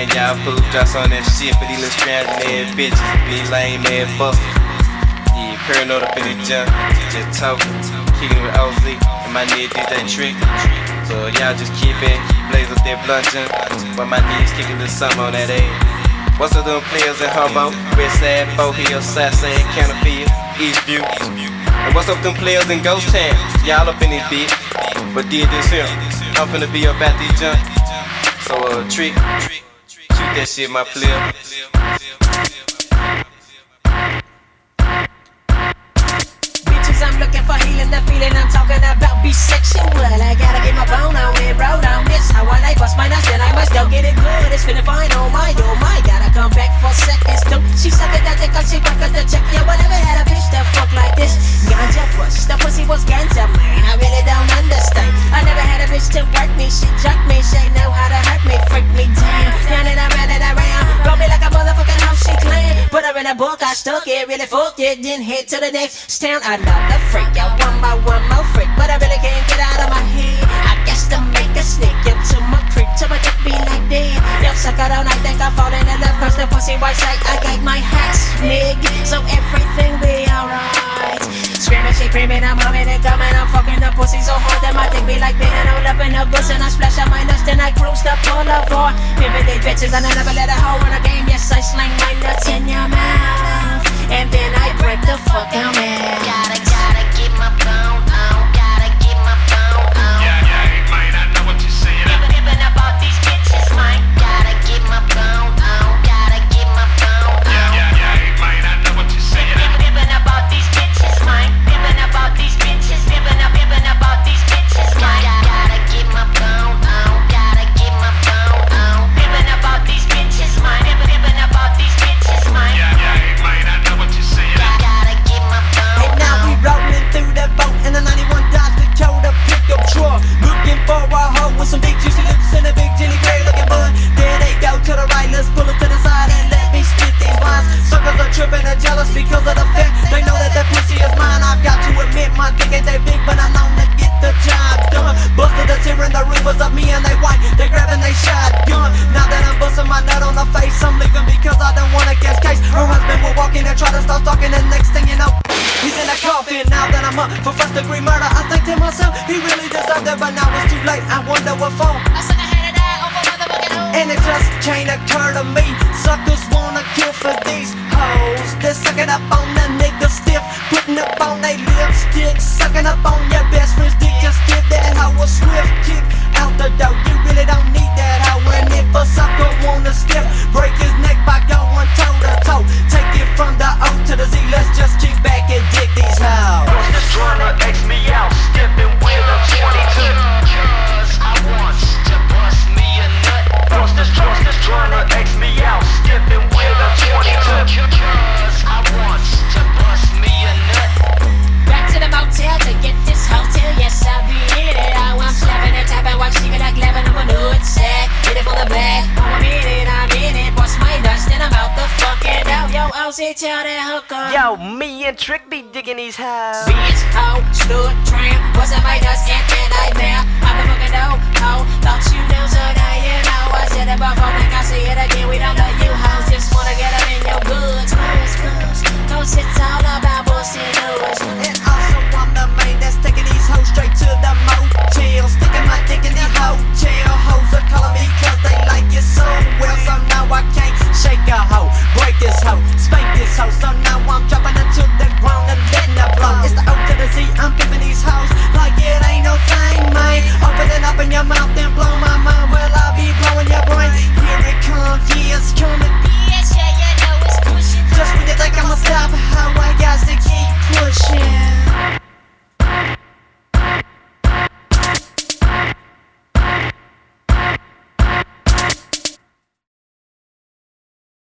man, y'all fool drops on that shit for these little stranded ass bitches. Be lame ass fuck. Yeah, paranoid up in the jump. Just talking, kicking with OZ and my nigga DJ Trick. So y'all just keep it, blaze up that blunt jump. While my niggas kicking a little something on that ass. What's up them players in Humboldt, Westside, 4 Hills, Southside, Canterfield, Eastview? And what's up them players in Ghost Town? Y'all up in this bitch, but did this here. I'm finna be up at these jump. So Trick, shoot that shit, my player. I'm looking for healing, the feeling I'm talking about bisexual. I gotta get my bone on it, bro, on this. How I like bust my nuts, then I must go get it good. It's feeling fine, oh my, gotta come back for seconds too. She suck it, that cause she back at the check. Yeah, whatever had a bitch that fuck like this. Ganja push, the pussy was ganja, man. I really don't understand. I never had a bitch to work me, she jerk me, she know how to hurt me, freak me down. Down and around and around, blow me like a motherfucking house she clean. Put her in a book, I stuck it, really fucked it, then head to the next town. I love the freak, I want my one more freak, but I really can't get out of my head. I guess to make a sneak up to my creek, to my dick be like that. Yo, suck it all night, think I fall in love, cause the pussy white like I got my hat snig, so everything be alright. Screaming, she creaming, I'm humming and coming, I'm fucking the pussy so hard that my dick be like being all up in the bus, and I splash out my nuts, then I cruise the boulevard. Pimpin' these bitches, and I never let a hoe in a game. Yes, I slang my nuts in your mouth, and then I break the fuck out, man. Gotta get my bone on, gotta get my bone on. Yeah, man, I know what you're saying. Rippin' about these bitches, man. Gotta get my bone on, gotta get my bone on. Yeah, man, I know what you're saying. Rippin' about these bitches, man. Rippin' about these bitches, rippin' about these bitches, man. Gotta get my bone on, gotta get my bone on. Rippin' about these bitches, man. Rippin' about these bitches, man. Yeah, man, I know what you're saying. Gotta get my bone on. And now we rollin' through the boat in a 91 Dodge Dakota pickup truck, looking for a hoe with some big juicy lips and a big jelly gray looking bun. There they go to the right, let's pull it to the side and let me spit these lines. Suckers are trippin' and jealous because of the fact they know that that pussy is mine. I've got to admit my dick ain't that big, but I'm known to get the job done. Busted the tear in the rivers of me and they white, they grabbing they shotgun. Now that I'm busting my nut on the face, I'm leaving because I don't wanna catch case. Her husband will walk in and try to start stalking, and next thing you know, he's in a coffin. Now that I'm up for first degree murder, I think to myself, he really deserved it, but now it's too late. I wonder what for. I said I had to die over motherfucking hoes. And it just can't occur to me. Suckers wanna kill for these hoes. They're sucking up on the nigga stiff, putting up on they lipstick, sucking up on your best friend's dick. Just give that hoe a swift kick out the door. You really don't need that hoe. And if a sucker wanna skip, break his neck by going toe to toe. Take it from the O to the Z. Let's just kick back and dig these hoes. Just trying to X me out, stepping with a 22. Cause I want to bust me a nut. Just trying to X me out, stepping with a 22. Cause I want to bust me a nut. Back to the motel to get this hotel, yes I'll be in it. I'm slapping and tapping while she be like laughing on my nude sack. Hit it from the back, I'm in it, bust my nuts, then I'm out the fucking out. Yo, OZ, tell that hooker. Yo, me and Trick be digging these hoes. Bitch, hoe, stood, tramp, bustin' my nuts, and then I bear. I'm the fucking dope, hoe, thought you knew, so now you know. I said it before, like I say it again, we don't know you hoes, just wanna get them in your goods, cause it's all about bustin' nuts. And also I'm the man that's taking these hoes straight to the motel, sticking my dick in these hotel. Hoes are calling me cause they like it so well, so now I can't shake a hoe, break this hoe, spank this hoe, so